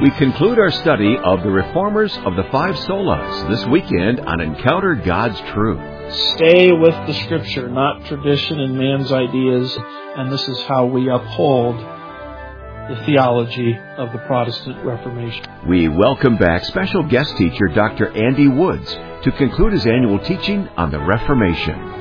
We conclude our study of the Reformers of the Five Solas this weekend on Encounter God's Truth. Stay with the Scripture, not tradition and man's ideas, and this is how we uphold the theology of the Protestant Reformation. We welcome back special guest teacher Dr. Andy Woods to conclude his annual teaching on the Reformation.